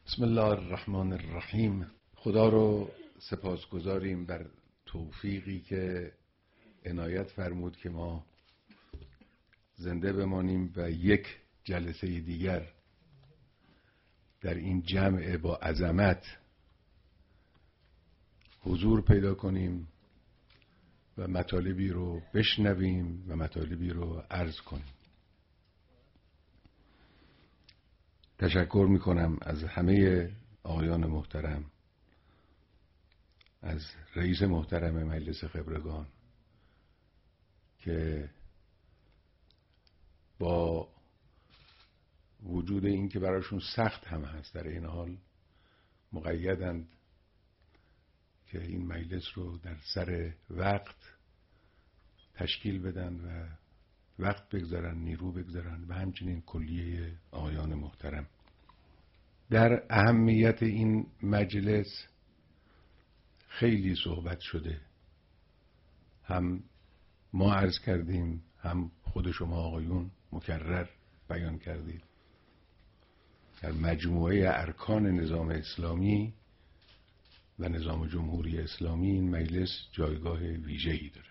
بسم الله الرحمن الرحیم. خدا رو سپاسگزاریم بر توفیقی که عنایت فرمود که ما زنده بمانیم و یک جلسه دیگر در این جمع با عظمت حضور پیدا کنیم و مطالبی رو بشنویم و مطالبی رو عرض کنیم. تشکر میکنم از همه آقایان محترم، از رئیس محترم مجلس خبرگان که با وجود این که براشون سخت هم هست در این حال مقیدند که این مجلس رو در سر وقت تشکیل بدن و وقت بگذارن، نیرو بگذارن و همچنین کلیه آقایان محترم. در اهمیت این مجلس خیلی صحبت شده، هم ما عرض کردیم، هم خود شما آقایون مکرر بیان کردید. در مجموعه ارکان نظام اسلامی و نظام جمهوری اسلامی این مجلس جایگاه ویژه‌ای داره.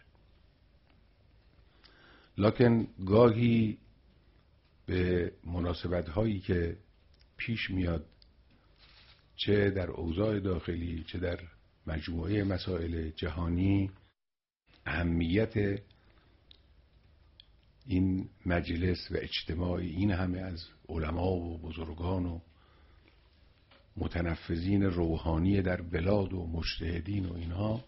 لکن گاهی به مناسبت هایی که پیش میاد، چه در اوضاع داخلی چه در مجموعه مسائل جهانی، اهمیت این مجلس و اجتماع این همه از علما و بزرگان و متنفذین روحانی در بلاد و مجتهدین و اینها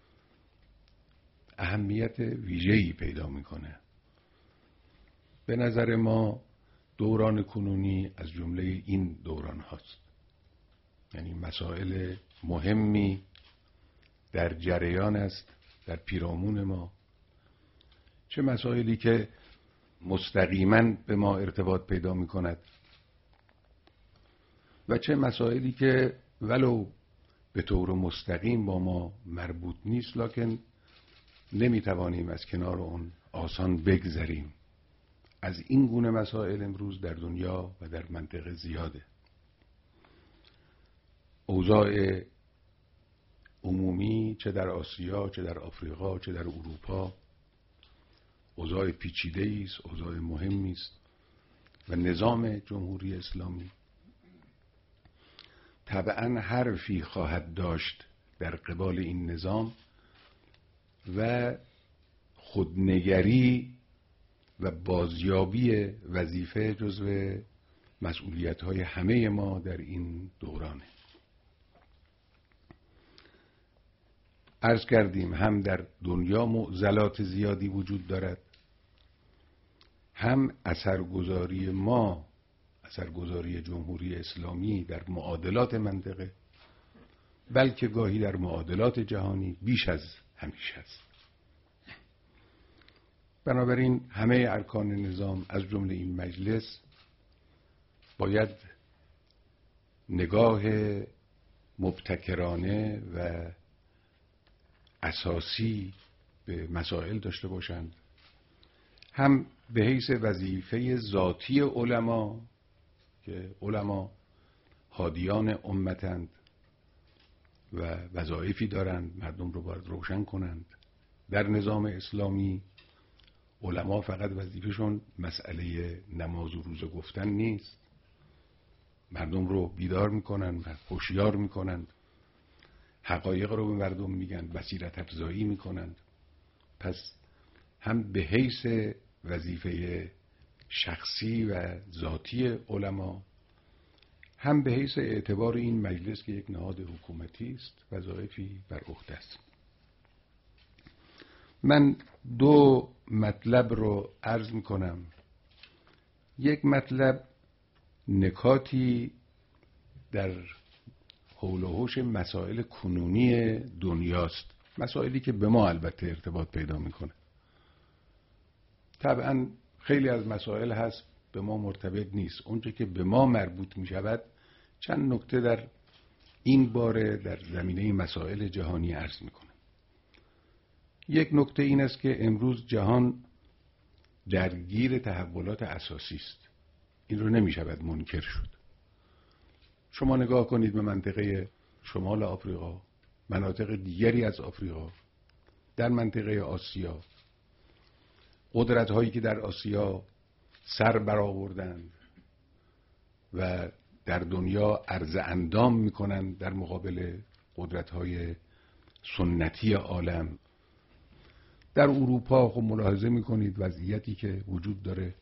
اهمیت ویژه‌ای پیدا میکنه. به نظر ما دوران کنونی از جمله این دوران هاست، یعنی مسائل مهمی در جریان است در پیرامون ما، چه مسائلی که مستقیما به ما ارتباط پیدا می کند و چه مسائلی که ولو به طور مستقیم با ما مربوط نیست لکن نمی توانیم از کنار اون آسان بگذریم. از این گونه مسائل امروز در دنیا و در منطقه زیاده. اوضاع عمومی چه در آسیا چه در آفریقا چه در اروپا اوضاع پیچیده‌ای است، اوضاع مهمی است و نظام جمهوری اسلامی طبعاً حرفی خواهد داشت در قبال این نظام و خودنگری و بازیابی وظیفه جزو مسئولیت‌های همه ما در این دورانه. عرض کردیم هم در دنیا معضلات زیادی وجود دارد، هم اثرگذاری ما، اثرگذاری جمهوری اسلامی در معادلات منطقه، بلکه گاهی در معادلات جهانی بیش از همیشه است. بنابراین همه ارکان نظام از جمله این مجلس باید نگاه مبتکرانه و اساسی به مسائل داشته باشند، هم به حیث وظیفه ذاتی علما که علما هادیان امتند و وظایفی دارند، مردم رو باید روشن کنند. در نظام اسلامی علما فقط وظیفهشون مسئله نماز و روزه گفتن نیست، مردم رو بیدار میکنن، هوشیار میکنن، حقایق رو به مردم میگن، بصیرت افزایی میکنن. پس هم به حیث وظیفه شخصی و ذاتی علما، هم به حیث اعتبار این مجلس که یک نهاد حکومتی است وظایفی بر عهده است. من دو مطلب رو عرض میکنم. یک مطلب نکاتی در حول و حوش مسائل کنونی دنیاست، مسائلی که به ما البته ارتباط پیدا میکنه. طبعا خیلی از مسائل هست به ما مرتبط نیست، اونچه که به ما مربوط میشود چند نکته در این باره در زمینه مسائل جهانی عرض میکنم. یک نکته این است که امروز جهان درگیر تحولات اساسی است، این رو نمیشود منکر شد. شما نگاه کنید به منطقه شمال آفریقا، مناطق دیگری از آفریقا، در منطقه آسیا، قدرت هایی که در آسیا سر برآوردند و در دنیا عرض اندام میکنند در مقابل قدرت های سنتی عالم. در اروپا خب ملاحظه میکنید وضعیتی که وجود داره.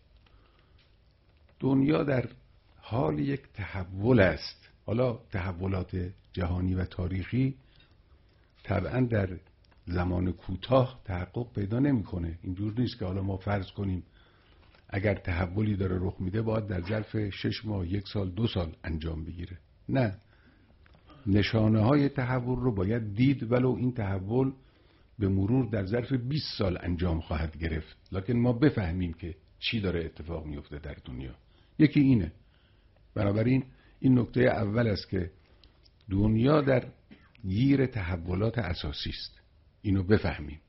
دنیا در حال یک تحول است. حالا تحولات جهانی و تاریخی طبعا در زمان کوتاه تحقق پیدا نمیکنه. اینجور نیست که حالا ما فرض کنیم اگر تحولی داره رخ میده باید در ظرف 6 ماه، 1 سال، 2 سال انجام بگیره. نه، نشانه های تحول رو باید دید، ولو این تحول به مرور در ظرف 20 سال انجام خواهد گرفت، لکن ما بفهمیم که چی داره اتفاق میفته در دنیا. یکی اینه. بنابراین این نکته اول است که دنیا در گیر تحولات اساسی است، اینو بفهمیم.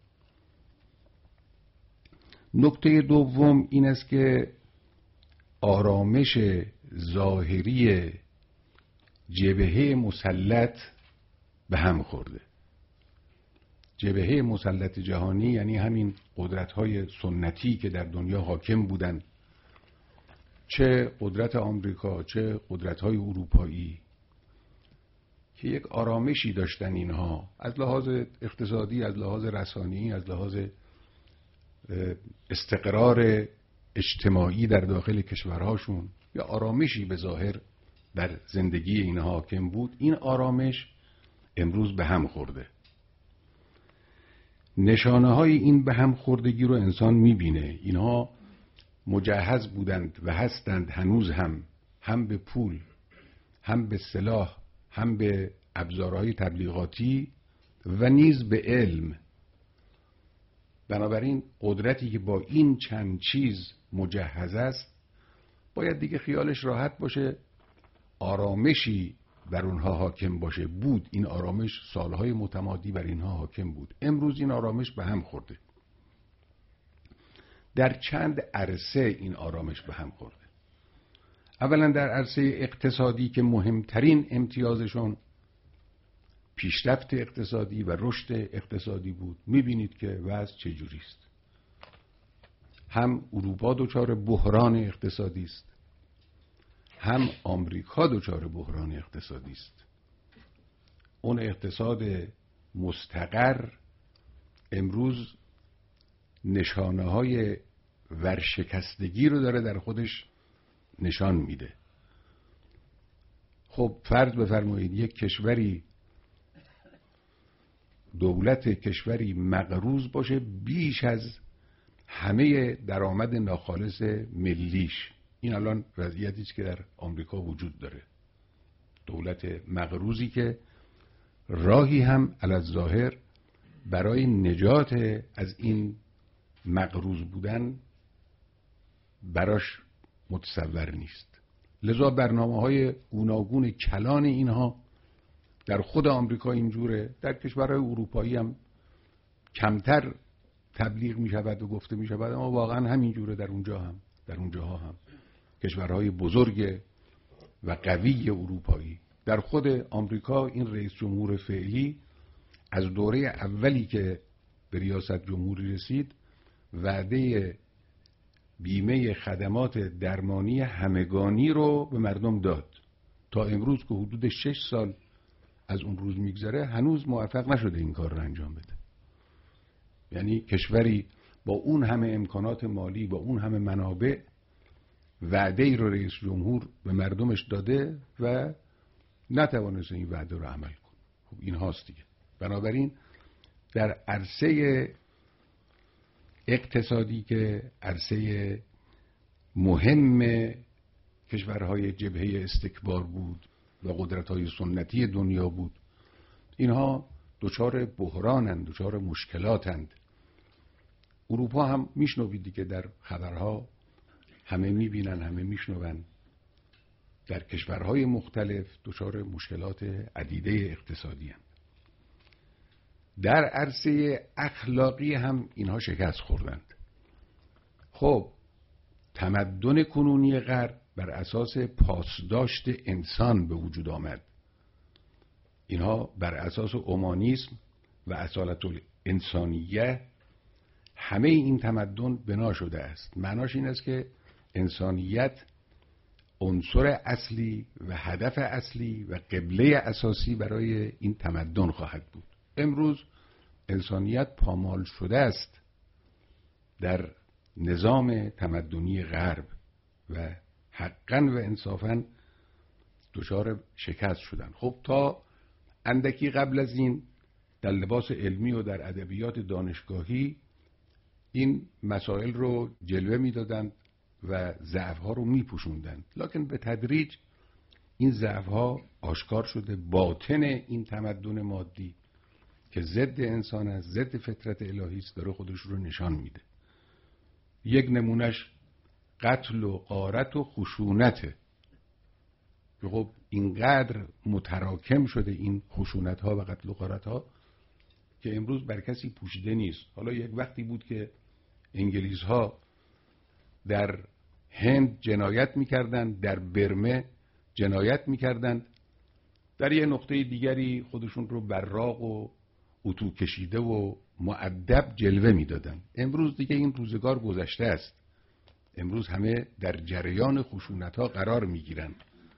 نکته دوم این است که آرامش ظاهری جبهه مسلط به هم خورده. جبهه مسلط جهانی یعنی همین قدرت‌های سنتی که در دنیا حاکم بودند، چه قدرت آمریکا چه قدرت‌های اروپایی، که یک آرامشی داشتن اینها از لحاظ اقتصادی، از لحاظ رسانه‌ای، از لحاظ استقرار اجتماعی در داخل کشورهاشون، یا آرامشی به ظاهر بر زندگی اینها حاکم بود. این آرامش امروز به هم خورده. نشانه های این به هم خوردگی رو انسان میبینه. اینها مجهز بودند و هستند هنوز هم به پول، هم به سلاح، هم به ابزارهای تبلیغاتی و نیز به علم. بنابراین قدرتی که با این چند چیز مجهز است باید دیگه خیالش راحت باشه، آرامشی بر اونها حاکم باشه. بود این آرامش سالهای متمادی بر اینها حاکم بود. امروز این آرامش به هم خورده. در چند عرصه این آرامش به هم خورده. اولا در عرصه اقتصادی که مهمترین امتیازشون پیشرفت اقتصادی و رشد اقتصادی بود. میبینید که وضع چجوری است. هم اروپا دچار بحران اقتصادی است، هم آمریکا دچار بحران اقتصادی است. اون اقتصاد مستقر امروز نشانه های ورشکستگی رو داره در خودش نشان میده. خب فرض بفرمایید یک کشوری، دولت کشوری مقروض باشه بیش از همه درآمد ناخالص ملیش. این الان وضعیتی است که در آمریکا وجود داره. دولت مقروضی که راهی هم علی‌الظاهر برای نجات از این مقروض بودن براش متصور نیست. لذا برنامه‌های گوناگون کلان اینها در خود آمریکا اینجوره، در کشورهای اروپایی هم کمتر تبلیغ می شود و گفته می شود، اما واقعا همینجوره در اونجاها هم کشورهای بزرگ و قوی اروپایی. در خود آمریکا این رئیس جمهور فعلی از دوره اولی که به ریاست جمهوری رسید وعده بیمه خدمات درمانی همگانی رو به مردم داد. تا امروز که حدود 6 سال از اون روز میگذره هنوز موفق نشده این کار رو انجام بده. یعنی کشوری با اون همه امکانات مالی، با اون همه منابع، وعده ای رو رئیس جمهور به مردمش داده و نتوانسته این وعده رو عمل کنه. خب این هاست دیگه. بنابراین در عرصه اقتصادی که عرصه مهم کشورهای جبهه استکبار بود و قدرت‌های سنتی دنیا بود، اینها دچار بحرانند، دچار مشکلاتند. اروپا هم میشنوید دیگه، در خبرها همه میبینن، همه میشنون، در کشورهای مختلف دچار مشکلات عدیده اقتصادی هستند. در عرصه اخلاقی هم اینها شکست خوردند. خب تمدن کنونی غرب بر اساس پاسداشت انسان به وجود آمد. اینها بر اساس اومانیسم و اصالت الانسانیه همه این تمدن بنا شده است. معناش این است که انسانیت عنصر اصلی و هدف اصلی و قبله اساسی برای این تمدن خواهد بود. امروز انسانیت پامال شده است در نظام تمدنی غرب و حقاً و انصافاً دچار شکست شدن. خب تا اندکی قبل از این در لباس علمی و در ادبیات دانشگاهی این مسائل رو جلوه میدادند و ضعف‌ها رو میپوشوندند، لکن به تدریج این ضعف‌ها آشکار شده. باطن این تمدن مادی که ضد انسان است، ضد فطرت الهی است، داره خودش رو نشان میده. یک نمونش قتل و غارت و خشونته که خب اینقدر متراکم شده این خشونت‌ها و قتل و غارت‌ها که امروز بر کسی پوشیده نیست. حالا یک وقتی بود که انگلیس‌ها در هند جنایت می‌کردند، در برمه جنایت می‌کردند، در یه نقطه دیگری خودشون رو براق و اتو کشیده و مؤدب جلوه می‌دادند. امروز دیگه این روزگار گذشته است. امروز همه در جریان خشونت‌ها قرار می‌گیرند.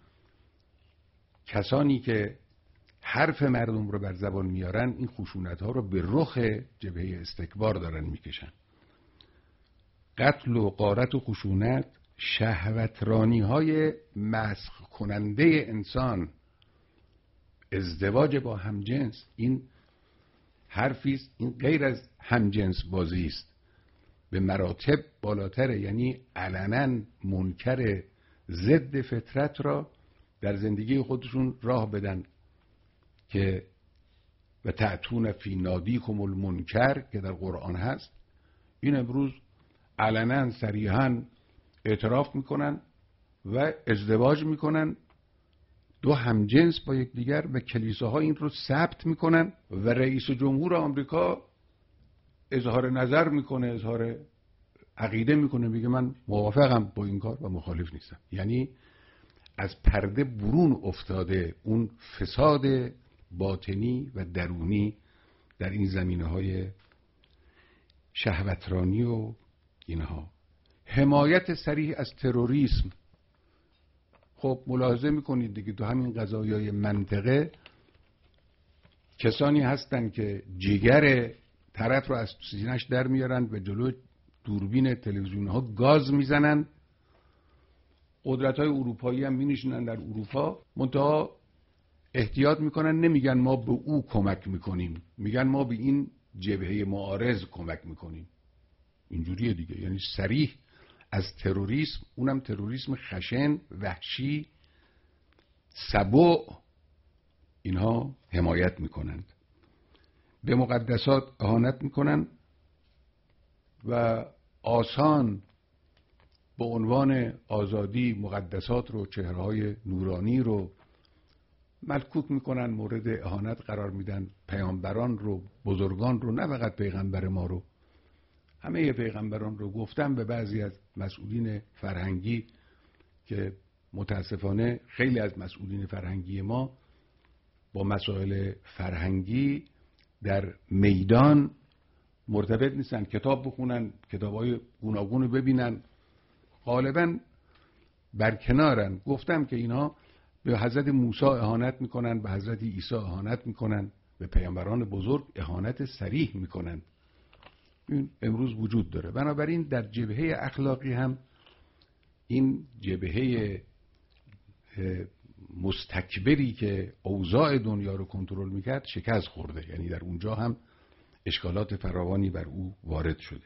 کسانی که حرف مردم رو بر زبان میارن این خشونت‌ها رو به رخ جبهه استکبار دارن میکشن. قتل و غارت و خشونت شهوترانی‌های مسخ کننده انسان، ازدواج با همجنس، این حرفی است، این غیر از همجنس بازی است، به مراتب بالاتره. یعنی علنا منکر ضد فطرت را در زندگی خودشون راه بدن که و تأتون فی نادیکم المنکر که در قرآن هست. این امروز علنا صریحا اعتراف میکنن و ازدواج میکنن، دو همجنس با یکدیگر، و کلیساها این رو ثبت میکنن و رئیس جمهور آمریکا اظهار نظر میکنه، اظهار عقیده میکنه، میگه من موافقم با این کار و مخالف نیستم. یعنی از پرده برون افتاده اون فساد باطنی و درونی در این زمینه‌های شهوترانی و اینها. حمایت صریح از تروریسم. خب ملاحظه میکنید دیگه تو همین قضایای منطقه کسانی هستن که جگر طرف رو از سینه‌اش در میارن و جلو دوربین تلویزیون ها گاز میزنن. قدرت‌های اروپایی هم می‌نشینن در اروپا، منتها احتیاط میکنن، نمیگن ما به او کمک میکنیم، میگن ما به این جبهه معارض کمک میکنیم. اینجوریه دیگه. یعنی صریح از تروریسم، اونم تروریسم خشن، وحشی، سبع، اینها حمایت میکنند. به مقدسات اهانت میکنن و آسان به عنوان آزادی مقدسات رو، چهره‌های نورانی رو ملکوک میکنن، مورد اهانت قرار میدن. پیامبران رو، بزرگان رو، نه فقط پیغمبر ما رو، همه پیغمبران رو. گفتم به بعضی از مسئولین فرهنگی که متاسفانه خیلی از مسئولین فرهنگی ما با مسائل فرهنگی در میدان مرتبط نیستن، کتاب بخونن، کتاب‌های گوناگون رو ببینن، غالباً برکنارن. گفتم که اینا به حضرت موسی اهانت میکنن، به حضرت عیسی اهانت میکنن، به پیامبران بزرگ اهانت صریح میکنن. این امروز وجود داره. بنابراین در جبهه اخلاقی هم این جبهه مستکبری که اوضاع دنیا رو کنترل میکرد شکست خورده. یعنی در اونجا هم اشکالات فراوانی بر او وارد شده.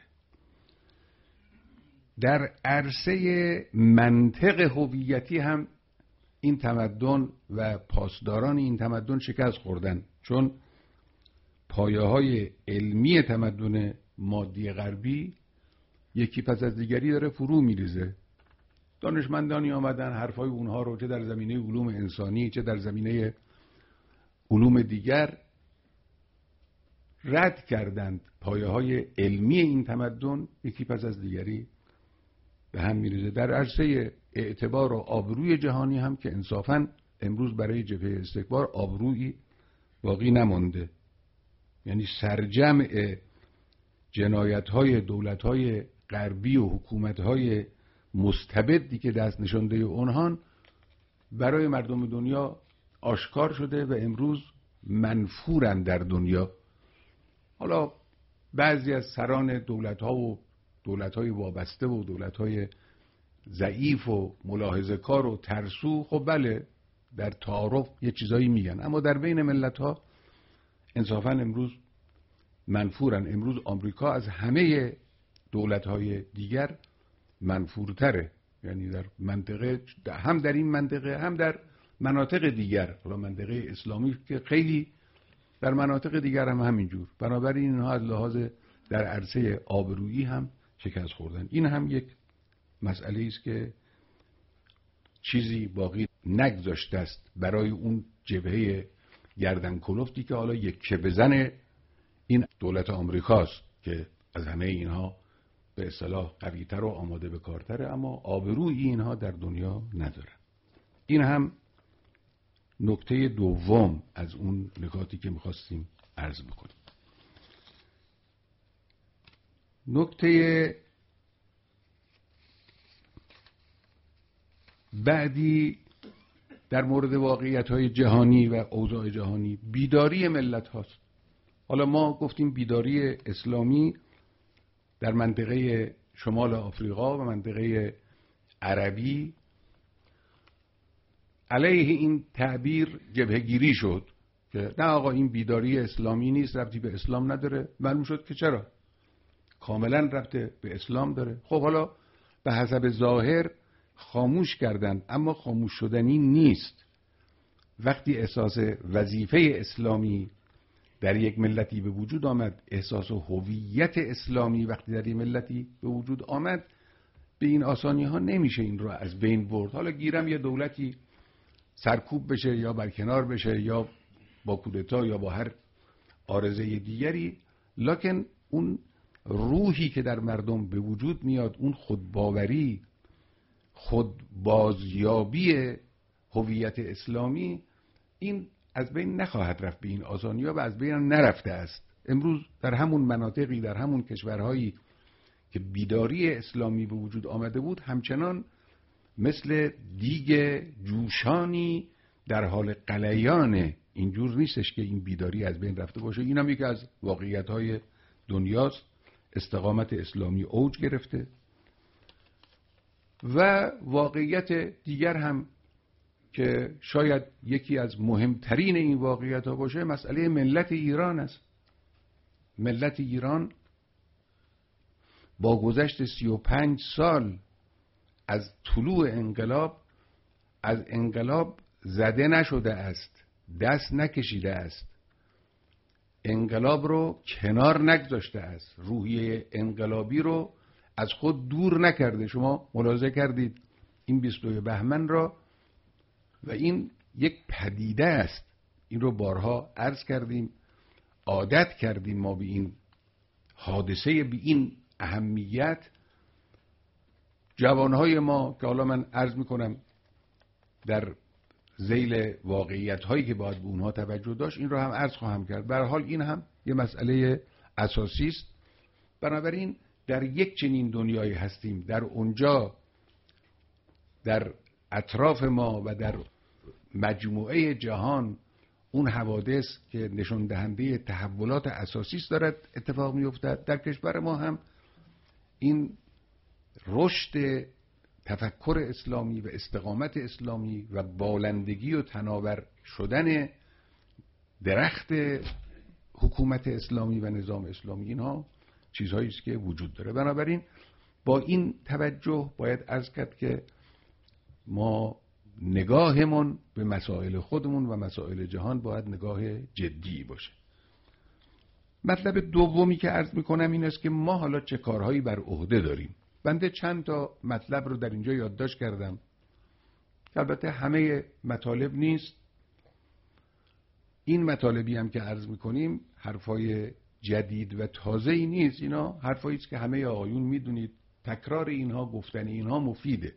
در عرصه منطق هویتی هم این تمدن و پاسداران این تمدن شکست خوردن، چون پایه‌های علمی تمدن مادی غربی یکی پس از دیگری داره فرو میریزه. دانشمندانی آمدن حرفای اونها رو چه در زمینه علوم انسانی چه در زمینه علوم دیگر رد کردند. پایه‌های علمی این تمدن یکی پس از دیگری به هم میریزه. در عرصه اعتبار و آبروی جهانی هم که انصافاً امروز برای جبهه استکبار آبرویی باقی نمانده. یعنی سرجمع جنایت‌های دولت‌های غربی و حکومت‌های مستبدی که دست نشانده اونهان برای مردم دنیا آشکار شده و امروز منفورن در دنیا. حالا بعضی از سران دولت‌ها و دولت‌های وابسته و دولت‌های ضعیف و ملاحظه‌کار و ترسو، خب بله در تعارف یه چیزایی میگن، اما در بین ملت‌ها انصافاً امروز منفورن. امروز آمریکا از همه دولت‌های دیگر منفورتره. یعنی در منطقه، هم در این منطقه هم در مناطق دیگر، حالا منطقه اسلامی که خیلی، در مناطق دیگر هم همینجور. بنابراین اینها از لحاظ در عرصه آبرویی هم شکست خوردن. این هم یک مسئله است که چیزی باقی نگذاشته است برای اون جبهه گردن کلفتی که حالا یکه بزن این دولت آمریکاست که از همه اینها به اصطلاح قوی‌تر و آماده به کارتره، اما آبروی اینها در دنیا نداره. این هم نکته دوم از اون نکاتی که میخواستیم عرض بکنیم. نکته بعدی در مورد واقعیت‌های جهانی و اوضاع جهانی بیداری ملت هاست. حالا ما گفتیم بیداری اسلامی در منطقه شمال آفریقا و منطقه عربی علیه این تعبیر جبهه‌گیری شد که نه آقا این بیداری اسلامی نیست، ربطی به اسلام نداره. معلوم شد که چرا، کاملا ربط به اسلام داره. خب حالا به حسب ظاهر خاموش کردن، اما خاموش شدنی نیست. وقتی احساس وظیفه اسلامی در یک ملتی به وجود آمد، احساس هویت اسلامی وقتی در یک ملتی به وجود آمد، به این آسانی ها نمیشه این رو از بین برد. حالا گیرم یه دولتی سرکوب بشه یا برکنار بشه یا با کودتا یا با هر عارضه دیگری، لکن اون روحی که در مردم به وجود میاد، اون خودباوری، خودبازیابی هویت اسلامی، این از بین نخواهد رفت به این آسانی‌ها و از بین هم نرفته است. امروز در همون مناطقی، در همون کشورهایی که بیداری اسلامی به وجود آمده بود، همچنان مثل دیگ جوشانی در حال غلیانه. اینجور نیستش که این بیداری از بین رفته باشه. این هم یکی از واقعیت‌های دنیاست. استقامت اسلامی اوج گرفته و واقعیت دیگر هم که شاید یکی از مهمترین این واقعیت‌ها باشه، مسئله ملت ایران است. ملت ایران با گذشت 35 سال از طلوع انقلاب، از انقلاب زده نشده است، دست نکشیده است، انقلاب رو کنار نگذاشته است، روحیه انقلابی رو از خود دور نکرده. شما ملاحظه کردید این 22 بهمن را، و این یک پدیده است. این رو بارها عرض کردیم، عادت کردیم ما به این حادثه، به این اهمیت. جوانهای ما که حالا من عرض میکنم در ذیل واقعیت هایی که باید به اونها توجه داشت، این رو هم عرض خواهم کرد. به هر حال این هم یه مسئله اساسی است. بنابراین در یک چنین دنیایی هستیم، در اونجا در اطراف ما و در مجموعه جهان اون حوادث که نشون دهنده تحولات اساسی است دارد اتفاق میافتد. در کشور ما هم این رشد تفکر اسلامی و استقامت اسلامی و بالندگی و تناور شدن درخت حکومت اسلامی و نظام اسلامی، اینها چیزهایی است که وجود داره. بنابراین با این توجه باید عرض کرد که ما نگاهمون به مسائل خودمون و مسائل جهان باید نگاه جدی باشه. مطلب دومی که عرض میکنم این است که ما حالا چه کارهایی بر عهده داریم. بنده چند تا مطلب رو در اینجا یادداشت کردم که البته همه مطالب نیست. این مطالبی هم که عرض میکنیم حرفای جدید و تازه‌ای نیست، اینا حرفایی است که همه آقایون میدونید، تکرار اینها، گفتن اینها مفیده.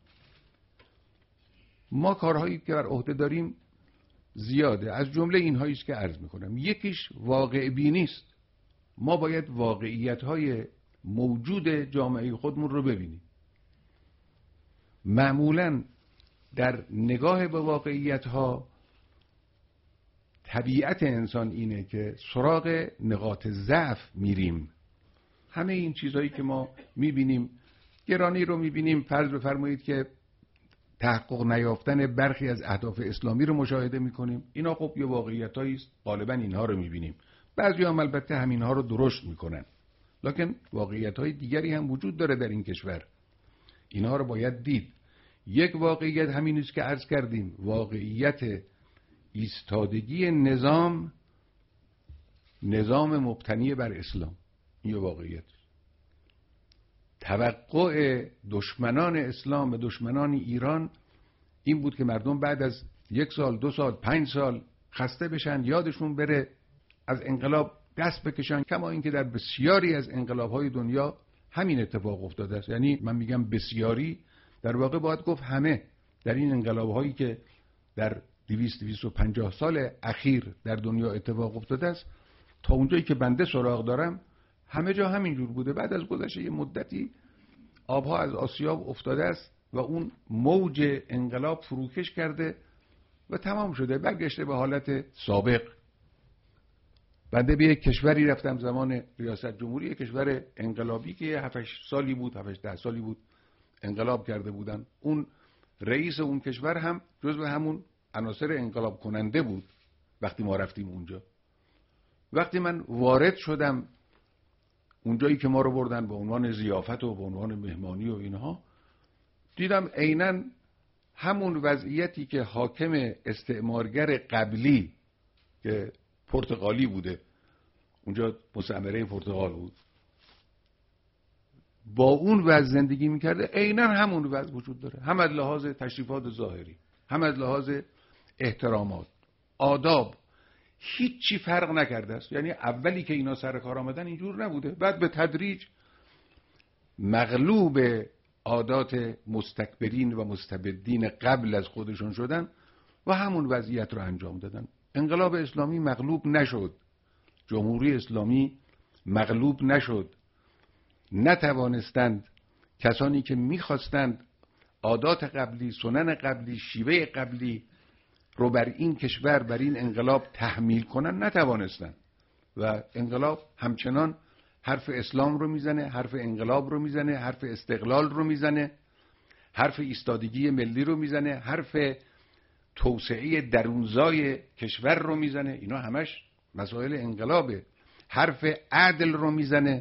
ما کارهایی که بر عهده داریم زیاده، از جمله اینهایی است که عرض میکنم. یکیش واقع بینی است. ما باید واقعیت‌های موجود جامعه خودمون رو ببینیم. معمولاً در نگاه به واقعیت‌ها طبیعت انسان اینه که سراغ نقاط ضعف میریم. همه این چیزهایی که ما میبینیم، گرانی رو میبینیم، فرض بفرمایید که تحقق نیافتن برخی از اهداف اسلامی رو مشاهده میکنیم، اینا خب یه واقعیتایی است، غالبا اینها رو میبینیم. بعضی‌ها البته همینها رو درشت میکنن، لکن واقعیت‌های دیگری هم وجود داره در این کشور، اینها رو باید دید. یک واقعیت همین است که عرض کردیم، واقعیت ایستادگی نظام مبتنی بر اسلام. این یه واقعیت. توقع دشمنان اسلام و دشمنان ایران این بود که مردم بعد از 1 سال، 2 سال، 5 سال خسته بشن، یادشون بره، از انقلاب دست بکشن، کما اینکه در بسیاری از انقلاب‌های دنیا همین اتفاق افتاده است. یعنی من میگم بسیاری، در واقع باید گفت همه، در این انقلاب‌هایی که در 200-250 سال اخیر در دنیا اتفاق افتاده است، تا اونجایی که بنده سراغ دارم همه جا همینجور بوده. بعد از گذشت یه مدتی آبها از آسیاب افتاده است و اون موج انقلاب فروکش کرده و تمام شده، برگشته به حالت سابق. بنده به یک کشوری رفتم زمان ریاست جمهوری، کشور انقلابی که 7-8 سالی بود، 7-10 سالی بود انقلاب کرده بودن. اون رئیس اون کشور هم جزو همون عناصر انقلاب کننده بود. وقتی ما رفتیم اونجا، وقتی من وارد شدم اونجایی که ما رو بردن به عنوان ضیافت و به عنوان مهمانی و اینها، دیدم عیناً همون وضعیتی که حاکم استعمارگر قبلی که پرتغالی بوده، اونجا مستعمره پرتغال بود، با اون وضع زندگی میکرده، عیناً همون وضع وجود داره، هم از لحاظ تشریفات ظاهری، هم از لحاظ احترامات، آداب، هیچی فرق نکرده است. یعنی اولی که اینا سر کار آمدن اینجور نبوده، بعد به تدریج مغلوب عادات مستکبرین و مستبدین قبل از خودشون شدن و همون وضعیت رو انجام دادن. انقلاب اسلامی مغلوب نشد، جمهوری اسلامی مغلوب نشد. نتوانستند کسانی که میخواستند عادات قبلی، سنن قبلی، شیوه قبلی رو بر این کشور، بر این انقلاب تحمیل کنن، نتوانستند و انقلاب همچنان حرف اسلام رو میزنه، حرف انقلاب رو میزنه، حرف استقلال رو میزنه، حرف ایستادگی ملی رو میزنه، حرف توسعه درونزای کشور رو میزنه. اینا همش مسائل انقلابه. حرف عدل رو میزنه،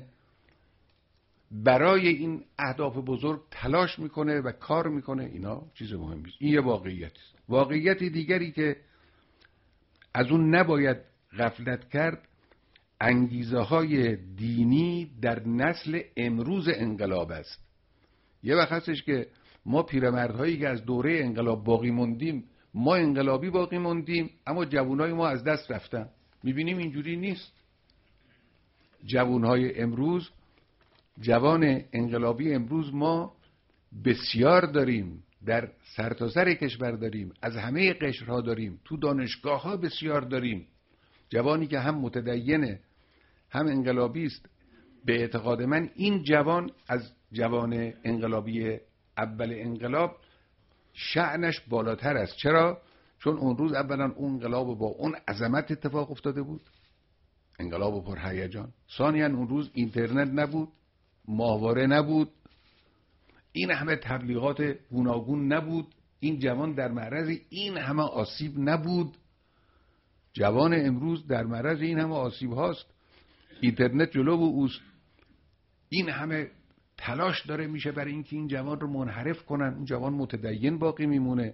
برای این اهداف بزرگ تلاش میکنه و کار میکنه. اینا چیز مهمی است. این یه واقعیت است. واقعیت دیگری که از اون نباید غفلت کرد، انگیزه های دینی در نسل امروز انقلاب است. یه وقت هستش که ما پیرمردهایی که از دوره انقلاب باقی موندیم، ما انقلابی باقی موندیم، اما جوانای ما از دست رفتن. میبینیم اینجوری نیست. جوانهای امروز، جوان انقلابی امروز ما بسیار داریم، در سرتاسر کشور داریم، از همه قشرها داریم، تو دانشگاه ها بسیار داریم. جوانی که هم متدینه هم انقلابی است. به اعتقاد من این جوان از جوان انقلابی اول انقلاب شأنش بالاتر است. چرا؟ چون اون روز اولا اون انقلاب با اون عظمت اتفاق افتاده بود، انقلاب پرهیجان. ثانیاً اون روز اینترنت نبود، ماهواره نبود، این همه تبلیغات گوناگون نبود، این جوان در معرض این همه آسیب نبود. جوان امروز در معرض این همه آسیب هاست، اینترنت جلو اوست، این همه تلاش داره میشه برای اینکه این جوان رو منحرف کنن. این جوان متدین باقی میمونه،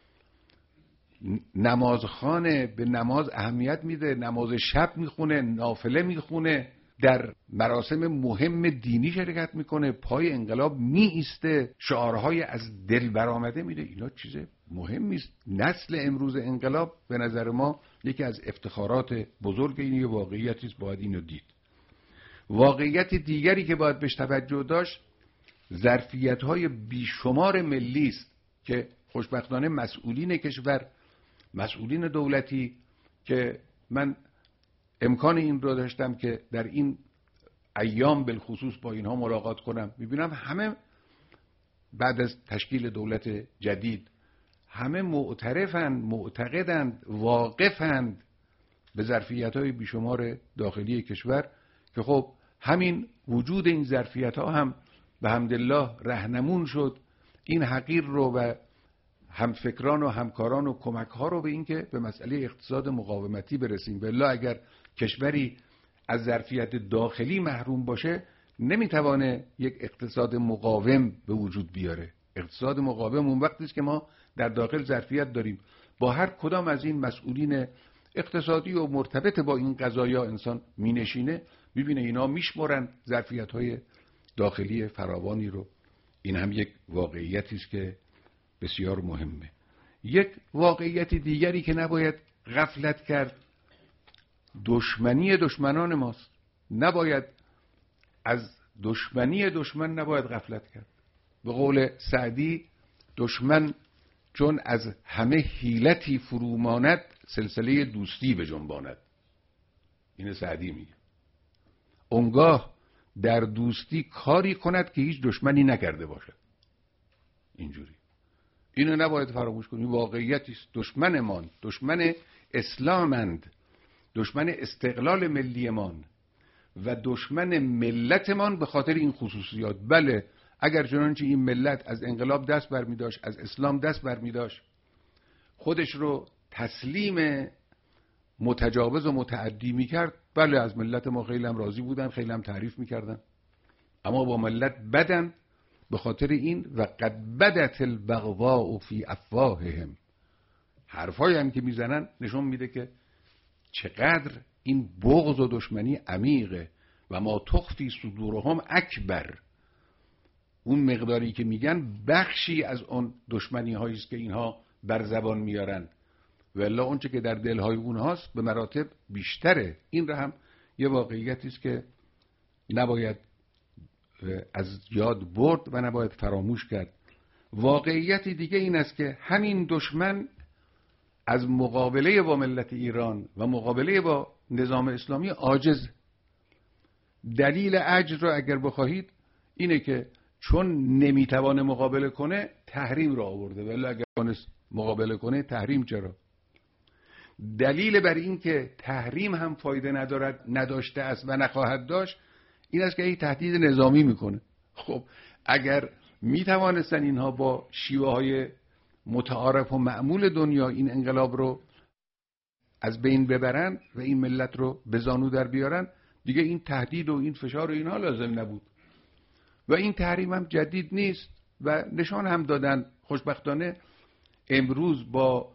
نمازخانه، به نماز اهمیت میده، نماز شب میخونه، نافله میخونه، در مراسم مهم دینی شرکت میکنه، پای انقلاب میایسته، شعارهای از دل برآمده میده. اینا چیز مهمی است. نسل امروز انقلاب به نظر ما یکی از افتخارات بزرگ این واقعیتی است، باید اینو دید. واقعیت دیگری که باید بهش توجه داشت، ظرفیت‌های بیشمار ملی است که خوشبختانه مسئولین کشور، مسئولین دولتی، که من امکان این رو داشتم که در این ایام بالخصوص با اینها ملاقات کنم، میبینم همه بعد از تشکیل دولت جدید همه معترفند، معتقدند، واقفند به ظرفیت‌های بیشمار داخلی کشور که خب همین وجود این ظرفیت‌ها هم به حمدالله رهنمون شد این حقیر رو و همفکران و همکاران و کمک‌ها رو به این که به مسئله اقتصاد مقاومتی برسیم. بالله اگر کشوری از ظرفیت داخلی محروم باشه نمیتوانه یک اقتصاد مقاوم به وجود بیاره. اقتصاد مقاوم اون وقتی است که ما در داخل ظرفیت داریم با هر کدام از این مسئولین اقتصادی و مرتبط با این قضایا انسان مینشینه، میبینه اینا میشمرن ظرفیت‌های داخلی فراوانی رو. این هم یک واقعیتی است که بسیار مهمه. یک واقعیت دیگری که نباید غفلت کرد دشمنی دشمنان ماست. نباید از دشمنی دشمن نباید غفلت کرد. به قول سعدی دشمن چون از همه حیلتی فروماند سلسله دوستی به جنباند. این سعدی میگه اونگاه در دوستی کاری کند که هیچ دشمنی نکرده باشد. اینجوری اینو نباید فراموش کنیم. واقعیتی است. دشمنمان دشمن اسلامند، دشمن استقلال ملیمان و دشمن ملتمان به خاطر این خصوصیات. بله اگر چنانچه این ملت از انقلاب دست برمی داشت، از اسلام دست برمی داشت، خودش رو تسلیم متجاوز و متعدی می کرد، بله از ملت ما خیلی هم راضی بودن، خیلی هم تعریف می کردن. اما با ملت بدن به خاطر این و قد بدت البغضاء فی افواههم. حرفایی هم که میزنن نشون میده که چقدر این بغض و دشمنی عمیقه. و ما تخفی صدورهم اکبر. اون مقداری که میگن بخشی از اون دشمنی هایی است که اینها بر زبان میارن، والا اون چه که در دلهای اونهاست به مراتب بیشتره. این را هم یه واقعیتی است که نباید از یاد برد و نباید فراموش کرد. واقعیتی دیگه این است که همین دشمن از مقابله با ملت ایران و مقابله با نظام اسلامی عاجز. دلیل عجز رو اگر بخواهید اینه که چون نمیتوانه مقابله کنه تحریم را آورده، ولی اگر تونست مقابله کنه تحریم چرا؟ دلیل بر این که تحریم هم فایده نداشته است و نخواهد داشت این است که این تهدید نظامی میکنه. خب اگر میتوانستن اینها با شیوه های متعارف و معمول دنیا این انقلاب رو از بین ببرن و این ملت رو به زانو در بیارن، دیگه این تهدید و این فشار و اینها لازم نبود. و این تحریم هم جدید نیست و نشان هم دادن. خوشبختانه امروز با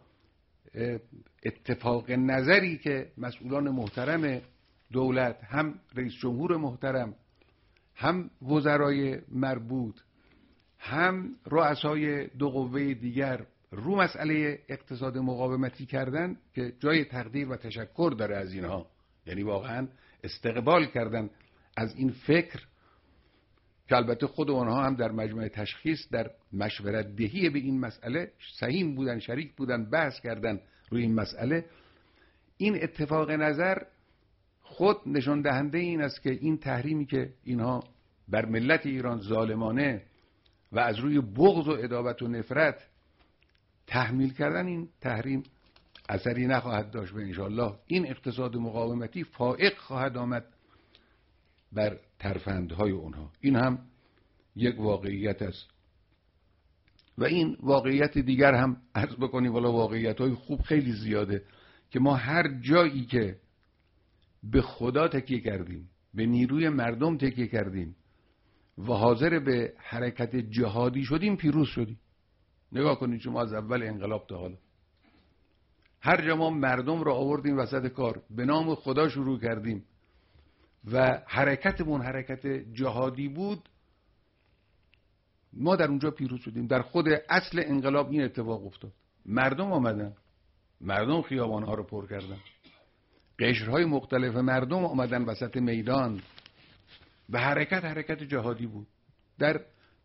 اتفاق نظری که مسئولان محترم دولت، هم رئیس جمهور محترم، هم وزرای مربوط، هم رؤسای دو قوه دیگر رو مسئله اقتصاد مقاومتی کردن که جای تقدیر و تشکر داره از اینها. یعنی واقعا استقبال کردن از این فکر که البته خود اونها هم در مجمع تشخیص در مشورت دهی به این مسئله سهیم بودن، شریک بودن، بحث کردن روی این مسئله. این اتفاق نظر خود نشان دهنده این است که این تحریمی که اینها بر ملت ایران ظالمانه و از روی بغض و عداوت و نفرت تحمیل کردن، این تحریم اثری نخواهد داشت و انشاءالله این اقتصاد مقاومتی فائق خواهد آمد بر ترفندهای اونها. این هم یک واقعیت است. و این واقعیت دیگر هم عرض بکنیم، والا واقعیت‌های خوب خیلی زیاده که ما هر جایی که به خدا تکیه کردیم، به نیروی مردم تکیه کردیم و حاضر به حرکت جهادی شدیم پیروز شدیم. نگاه کنید شما از اول انقلاب تا حالا هر جا ما مردم را آوردیم وسط کار، به نام خدا شروع کردیم و حرکتمون حرکت جهادی بود، ما در اونجا پیروز شدیم. در خود اصل انقلاب این اتفاق افتاد. مردم آمدن، مردم خیابانها رو پر کردن، قشرهای مختلف مردم آمدن وسط میدان و حرکت جهادی بود. در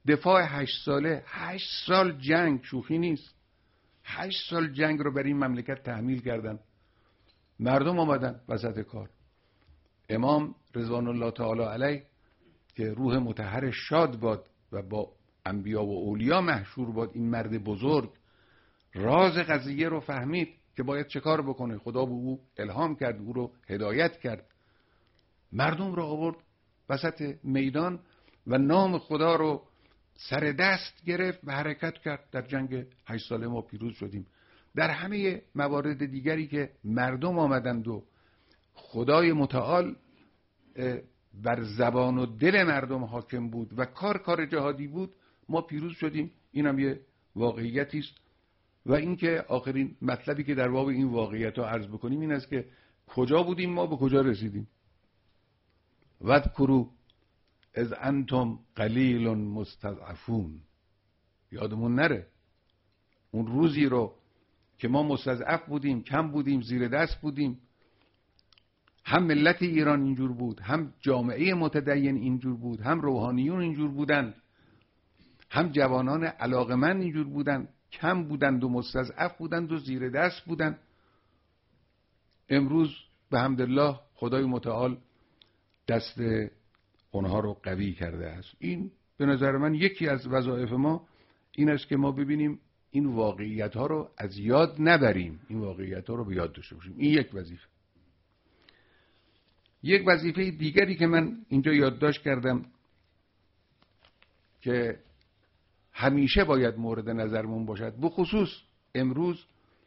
دفاع 8 ساله، 8 سال جنگ شوخی نیست. 8 سال جنگ رو برای این مملکت تحمیل کردن. مردم آمدن وسط کار. امام رضوان الله تعالی علیه که روح مطهر شاد باد و با انبیا و اولیا محشور باد، این مرد بزرگ راز قضیه رو فهمید که باید چه کار بکنه. خدا به او الهام کرد، او رو هدایت کرد، مردم رو آورد وسط میدان و نام خدا رو سر دست گرفت و حرکت کرد. در جنگ 8 ساله ما پیروز شدیم. در همه موارد دیگری که مردم آمدند و خدای متعال بر زبان و دل مردم حاکم بود و کار جهادی بود، ما پیروز شدیم. این هم یه واقعیتی است. و اینکه آخرین مطلبی که در باب این واقعیت ها عرض بکنیم این است که کجا بودیم ما، به کجا رسیدیم. واذکروا اذ انتم قلیل مستضعفون. یادمون نره اون روزی رو که ما مستضعف بودیم، کم بودیم، زیر دست بودیم. هم ملت ایران اینجور بود، هم جامعه متدین اینجور بود، هم روحانیون اینجور بودند، هم جوانان علاقمند اینجور بودند، کم بودند و مستضعف بودند و زیر دست بودند. امروز به حمدالله خدای متعال دست اونها رو قوی کرده است. این به نظر من یکی از وظایف ما این است که ما ببینیم این واقعیت ها رو از یاد نبریم، این واقعیت ها رو به یاد داشته باشیم. این یک وظیفه. یک وظیفه دیگری که من اینجا یادداشت کردم که همیشه باید مورد نظرمون باشد، بخصوص امروز،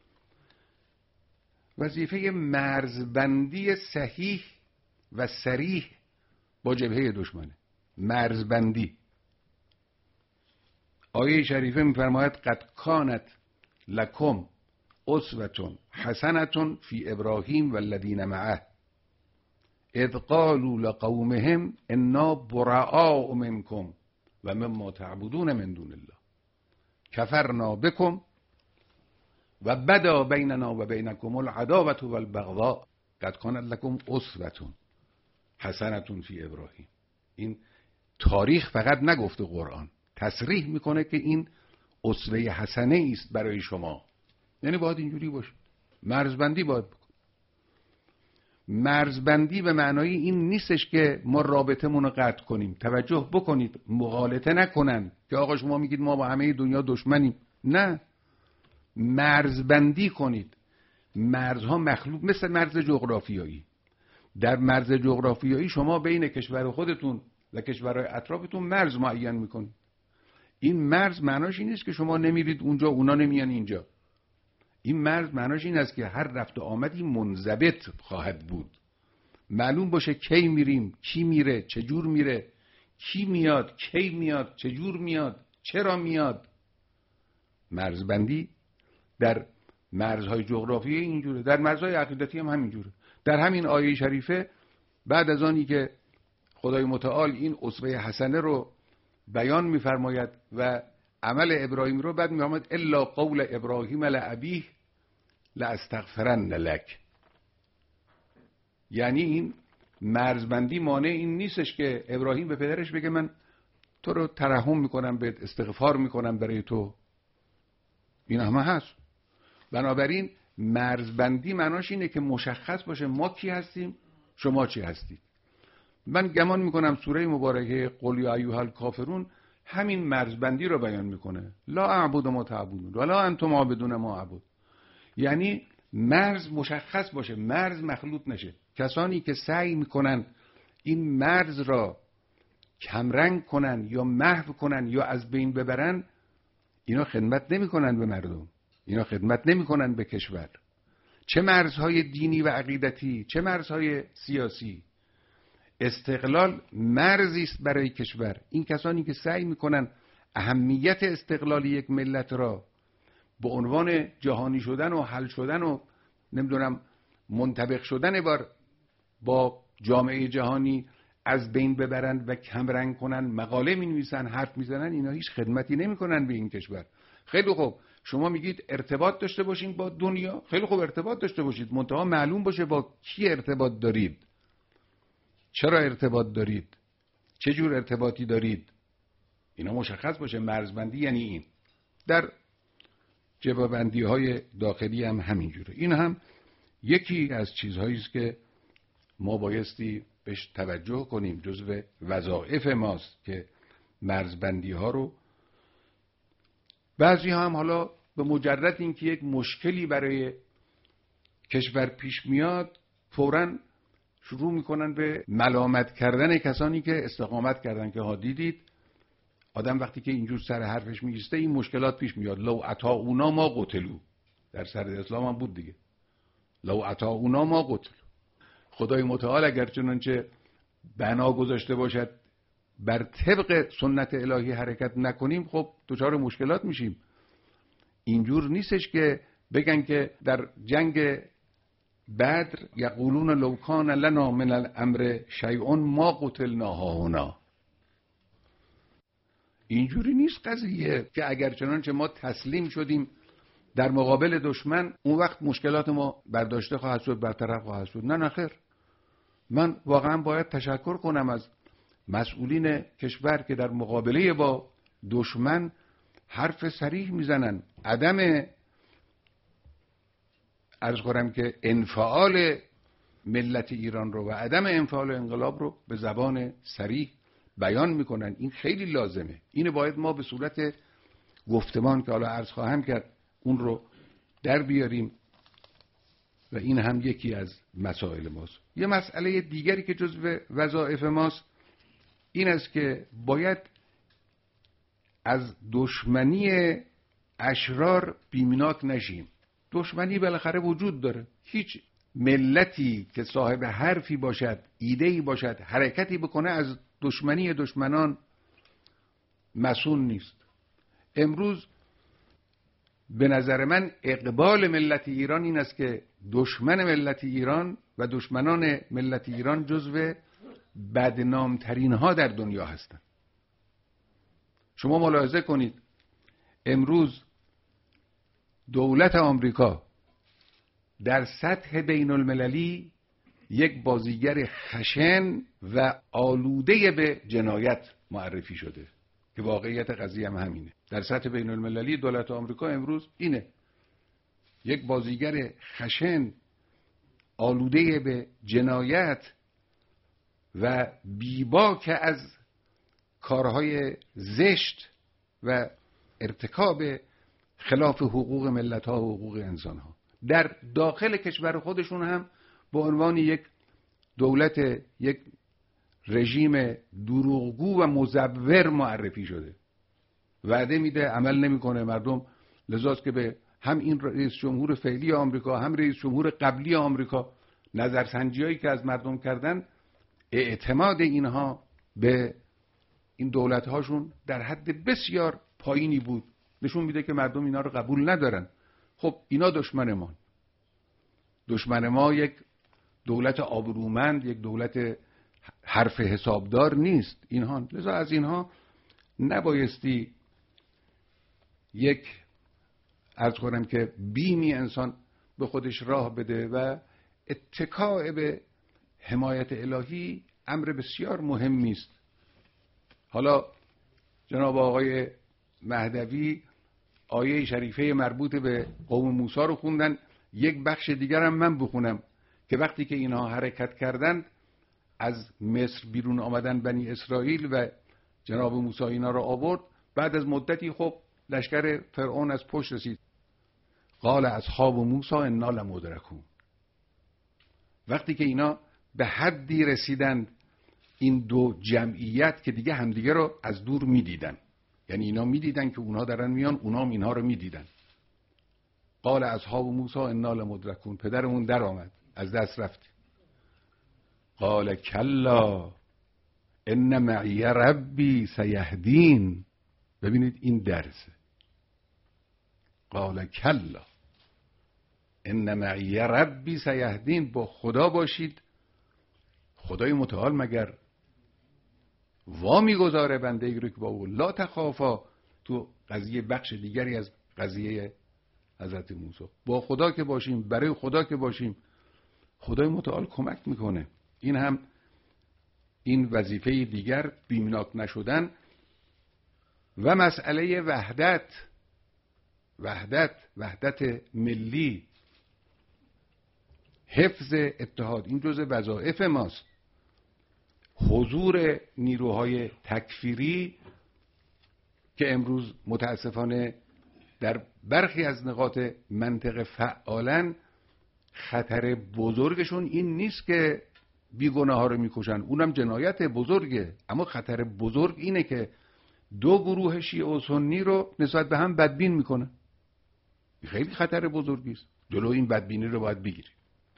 وظیفه مرزبندی صحیح و صریح با جبهه دشمنه. مرزبندی. آیه شریفه می‌فرماید قد کانت لکم اسوة حسنة فی ابراهیم والذین معه اذ قالوا لقومهم انا براء منکم و مما تعبدون من دون الله کفرنا بكم و بدا بیننا و بینکم العداوة والبغضاء قد کانت لکم اسوة حسنة فی ابراهیم. این تاریخ فقط نگفته، قرآن تصریح میکنه که این اسوه حسنه است برای شما. یعنی باید اینجوری باشه. مرزبندی باید بکن. مرزبندی به معنای این نیستش که ما رابطمون رو قطع کنیم. توجه بکنید، مغالطه نکنن که آقا شما میگید ما با همه دنیا دشمنیم. نه، مرزبندی کنید. مرزها مخلوق مثل مرز جغرافیایی. در مرز جغرافیایی شما بین کشور خودتون و کشورهای اطرافتون مرز معین میکنید. این مرز معناش این نیست که شما نمیرید اونجا اونا نمیان اینجا. این مرز معناش این است که هر رفت و آمدی منضبط خواهد بود. معلوم باشه کی میریم، کی میره، چجور میره، کی میاد، کی میاد، چجور میاد، چرا میاد. مرزبندی در مرزهای جغرافیایی اینجوره، در مرزهای عقیدتی هم همینجوره. در همین آیه شریفه بعد از آنی که خدای متعال این اسوه حسنه رو بیان میفرماید و عمل ابراهیم رو، بعد میفرماید الا قول ابراهیم لابیه لاستغفرن لک. یعنی این مرزبندی مانع این نیستش که ابراهیم به پدرش بگه من تو رو ترحم میکنم، بهت استغفار میکنم برای تو. این همه هست. بنابراین مرزبندی معناش اینه که مشخص باشه ما کی هستیم، شما چی هستید. من گمان میکنم سوره مبارکه قل یا ایها الکافرون همین مرزبندی رو بیان میکنه. لا اعبد ما تعبدون ولا انتم عابدون ما اعبد. یعنی مرز مشخص باشه، مرز مخلوط نشه. کسانی که سعی میکنن این مرز را کمرنگ کنن یا محو کنن یا از بین ببرن، اینا خدمت نمیکنن به مردم، اینا خدمت نمیکنن به کشور. چه مرزهای دینی و عقیدتی، چه مرزهای سیاسی. استقلال مرزی است برای کشور. این کسانی که سعی میکنن اهمیت استقلال یک ملت را به عنوان جهانی شدن و حل شدن و نمیدونم منطبق شدن با جامعه جهانی از بین ببرند و کمرنگ کنن، مقاله می نویسن، حرف میزنن، اینا هیچ خدمتی نمیکنن به این کشور. خیلی خوب، شما میگید ارتباط داشته باشین با دنیا، خیلی خوب ارتباط داشته باشید، منتها معلوم باشه با کی ارتباط دارید، چرا ارتباط دارید، چه جور ارتباطی دارید. اینا مشخص باشه. مرزبندی یعنی این. در جبهه‌بندی های داخلی هم همینجوره. این هم یکی از چیزهایی است که ما بایستی بهش توجه کنیم، جزو وظایف ماست که مرزبندی ها رو، بعضی هم حالا به مجرد اینکه یک مشکلی برای کشور پیش میاد فوراً شروع میکنن به ملامت کردن کسانی که استقامت کردن که ها دیدید آدم وقتی که اینجور سر حرفش میگیسته این مشکلات پیش میاد. لو اطاعونا ما قتلوا، در سر اسلام هم بود دیگه، لو اطاعونا ما قتلوا. خدای متعال اگر چنانچه بنا گذاشته باشد بر طبق سنت الهی حرکت نکنیم خب دچار مشکلات میشیم. اینجور نیستش که بگن که در جنگ بدر یقولون لو کان لنا من الامر شیء ما قتلنا هاهنا. اینجوری نیست قضیه که اگر چنانچه ما تسلیم شدیم در مقابل دشمن اون وقت مشکلات ما برداشته خواهد شد، برطرف خواهد شد. نه خیر. من واقعا باید تشکر کنم از مسئولین کشور که در مقابله با دشمن حرف صریح میزنن. عدم عرض کنم که انفعال ملت ایران رو و عدم انفعال انقلاب رو به زبان صریح بیان میکنن. این خیلی لازمه. اینو باید ما به صورت گفتمان که حالا عرض خواهم کرد اون رو در بیاریم و این هم یکی از مسائل ماست. یه مسئله دیگری که جزو وظایف ماست این است که باید از دشمنی اشرار بیمناک نشیم. دشمنی بالاخره وجود داره. هیچ ملتی که صاحب حرفی باشد، ایده‌ای باشد، حرکتی بکنه از دشمنی دشمنان مسئول نیست. امروز به نظر من اقبال ملت ایران این است که دشمن ملت ایران و دشمنان ملت ایران جزو بدنامترین ها در دنیا هستند. شما ملاحظه کنید امروز دولت آمریکا در سطح بین المللی یک بازیگر خشن و آلوده به جنایت معرفی شده که واقعیت قضیه هم همینه. در سطح بین المللی دولت آمریکا امروز اینه، یک بازیگر خشن آلوده به جنایت و بیباک از کارهای زشت و ارتکاب خلاف حقوق ملت ها و حقوق انسان ها در داخل کشور خودشون هم به عنوان یک دولت، یک رژیم دروغگو و مزور معرفی شده. وعده میده عمل نمیکنه. مردم لذاست که به هم این رئیس جمهور فعلی آمریکا هم رئیس جمهور قبلی آمریکا نظرسنجیایی که از مردم کردن اعتماد اینها به این دولت هاشون در حد بسیار پایینی بود. نشون میده که مردم اینا رو قبول ندارن. خب اینا دشمن ما یک دولت آبرومند، یک دولت حرف حسابدار نیست اینها. لذا از اینها نبایستی یک عرض کنم که بیمی انسان به خودش راه بده و اتکاء به حمایت الهی امر بسیار مهمی است. حالا جناب آقای مهدوی آیه شریفه مربوط به قوم موسی رو خوندن. یک بخش دیگر هم من بخونم که وقتی که اینها حرکت کردند از مصر بیرون آمدن بنی اسرائیل و جناب موسی اینا رو آورد، بعد از مدتی خب لشکر فرعون از پشت رسید. قال اصحاب موسی انا لمدرکون. وقتی که اینا به حدی رسیدند این دو جمعیت که دیگه همدیگه رو از دور میدیدن، یعنی اینا میدیدن که اونها دارن میان، اونها هم اینها رو میدیدن. قال اصحاب موسی انا لمدرکون. پدرمون در آمد، از دست رفت. قال کلا ان معی ربی سیهدین. ببینید این درسه. قال کلا ان معی ربی سیهدین. با خدا باشید. خدای متعال مگر وا میگذاره بنده ای رو که با او لا تخافا؟ تو قضیه بخش دیگری از قضیه حضرت موسی با خدا که باشیم، برای خدا که باشیم، خدای متعال کمک میکنه. این هم این وظیفه دیگر بیمناک نشدن. و مسئله وحدت ملی، حفظ اتحاد، این جزء وظایف ماست. حضور نیروهای تکفیری که امروز متاسفانه در برخی از نقاط منطقه فعالن، خطر بزرگشون این نیست که بیگناه ها رو میکشن، اونم جنایت بزرگه، اما خطر بزرگ اینه که دو گروه شیعه و سنی رو نسبت به هم بدبین میکنن. خیلی خطر بزرگی است، جلو این بدبینی رو باید بگیریم.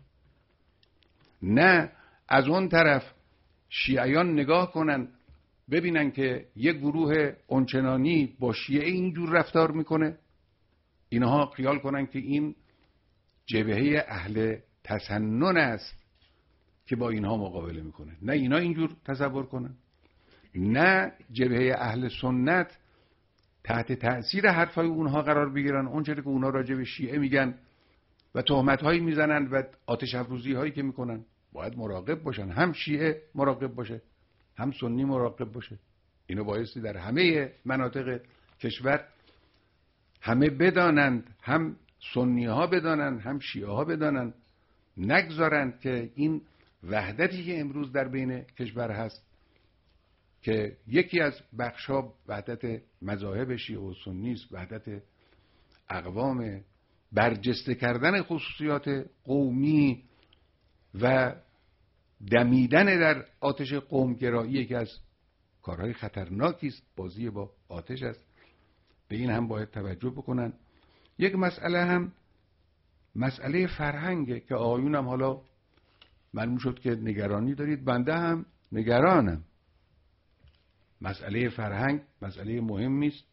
نه از اون طرف شیعیان نگاه کنن ببینن که یک گروه اونچنانی با شیعه اینجور رفتار میکنه، اینها خیال کنن که این جبهه اهل تسنن است که با اینها مقابله میکنه. نه اینا اینجور تصور کنن، نه جبهه اهل سنت تحت تأثیر حرفای اونها قرار بگیرن، اونچه که اونها راجع به شیعه میگن و تهمت‌هایی میزنن و آتش افروزی هایی که میکنن. باید مراقب باشن، هم شیعه مراقب باشه، هم سنی مراقب باشه. اینو بایستی در همه مناطق کشور همه بدانند، هم سنی ها بدانند هم شیعه ها بدانند، نگذارند که این وحدتی که امروز در بین کشور هست که یکی از بخشا وحدت مذاهب شیعه و سنی است، وحدت اقوام، برجسته کردن خصوصیات قومی و دمیدن در آتش قومگرایی یکی از کارهای خطرناکی است، بازی با آتش است. به این هم باید توجه بکنن. یک مسئله هم مسئله فرهنگه که آقایون هم حالا معلوم شد که نگرانی دارید، بنده هم نگرانم. مسئله فرهنگ مسئله مهمی است.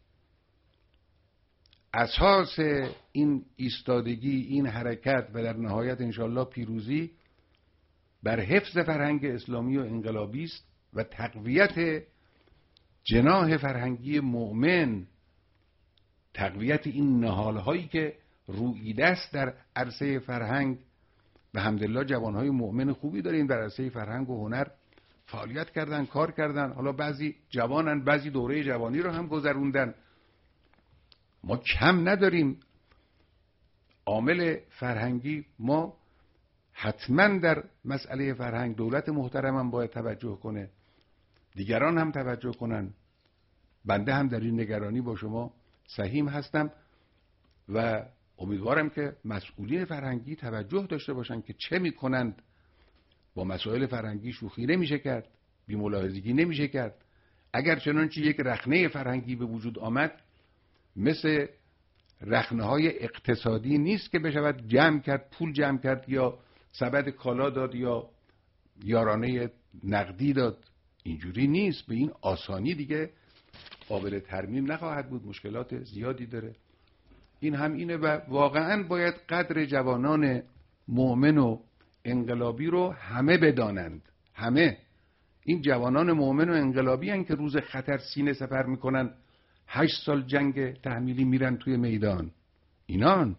اساس این ایستادگی، این حرکت و در نهایت انشالله پیروزی بر حفظ فرهنگ اسلامی و انقلابی است و تقویت جناح فرهنگی مؤمن، تقویت این نهالهایی که روییده است در عرصه فرهنگ. به حمدالله جوانهای مؤمن خوبی داریم در عرصه فرهنگ و هنر، فعالیت کردن، کار کردن، حالا بعضی جوانن، بعضی دوره جوانی رو هم گذروندن. ما کم نداریم عامل فرهنگی. ما حتما در مسئله فرهنگ دولت محترم هم باید توجه کنه، دیگران هم توجه کنن. بنده هم در این نگرانی با شما سهیم هستم و امیدوارم که مسئولین فرهنگی توجه داشته باشن که چه میکنند. با مسائل فرهنگی شوخی نمیشه کرد، بی‌ملاحظگی نمیشه کرد. اگر چنانچه یک رخنه فرهنگی به وجود آمد، مثل رخنه‌های اقتصادی نیست که بشود جمع کرد، پول جمع کرد یا سبد کالا داد یا یارانه نقدی داد. اینجوری نیست، به این آسانی دیگه قابل ترمیم نخواهد بود، مشکلات زیادی داره. این هم اینه و واقعا باید قدر جوانان مؤمن و انقلابی رو همه بدانند. همه این جوانان مؤمن و انقلابی هستند که روز خطر سینه سپر میکنن، 8 سال جنگ تحمیلی میرن توی میدان. اینان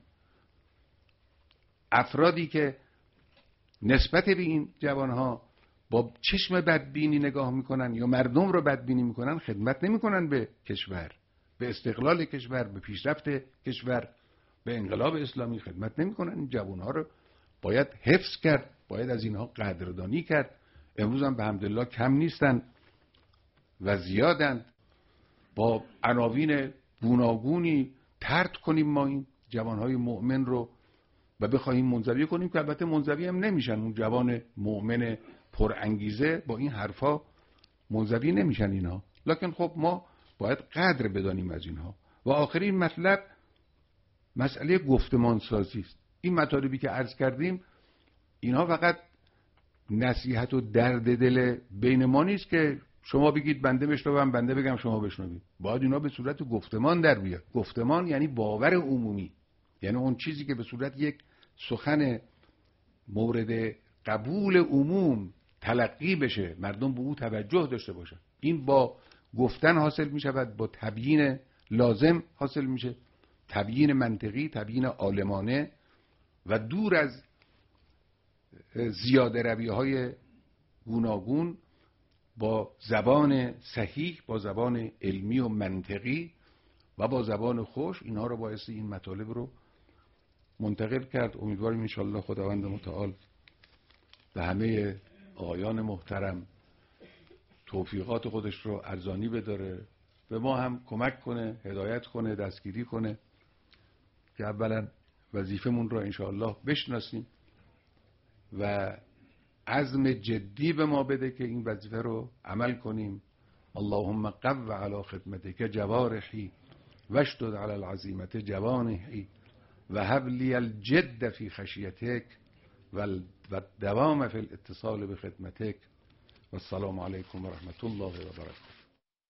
افرادی که نسبت به این جوانها با چشم بدبینی نگاه میکنن یا مردم رو بدبینی میکنن، خدمت نمیکنن به کشور، به استقلال کشور، به پیشرفت کشور، به انقلاب اسلامی خدمت نمیکنن. این جوانها رو باید حفظ کرد، باید از اینها قدردانی کرد. امروز هم به حمدالله کم نیستن و زیادند. با عناوین گوناگونی طرد کنیم ما این جوانهای مؤمن رو و بخواهیم منزوی کنیم، که البته منزوی هم نمیشن. اون جوان مؤمن پر انگیزه با این حرفا منزوی نمیشن اینها، لکن خب ما باید قدر بدانیم از اینها. و آخرین مطلب مسئله گفتمان سازی است. این مطالبی که عرض کردیم اینها فقط نصیحت و درد دل بین ما نیست که شما بگید بنده بشنوم، بنده بگم شما بشنوید. باید اینا به صورت گفتمان در بیاد. گفتمان یعنی باور عمومی، یعنی اون چیزی که به صورت یک سخن مورد قبول عموم تلقی بشه، مردم به او توجه داشته باشن. این با گفتن حاصل می شود، با تبیین لازم حاصل میشه، تبیین منطقی، تبیین عالمانه و دور از زیاده روی های گوناگون با زبان صحیح، با زبان علمی و منطقی و با زبان خوش اینها رو بایستی این مطالب رو منتقل کرد. امیدواریم انشاءالله خداوند متعال به همه آقایان محترم توفیقات خودش رو ارزانی بداره، به ما هم کمک کنه، هدایت کنه، دستگیری کنه که اولا وظیفمون رو انشاءالله بشناسیم و عزم جدی به ما بده که این وظیفه رو عمل کنیم. اللهم قو علی خدمتک جوارحی واشدد علی العزیمة جوانحی و هب لی الجد فی خشیتک و الدوام فی الاتصال بخدمتک و السلام علیکم و رحمت الله و برکاته.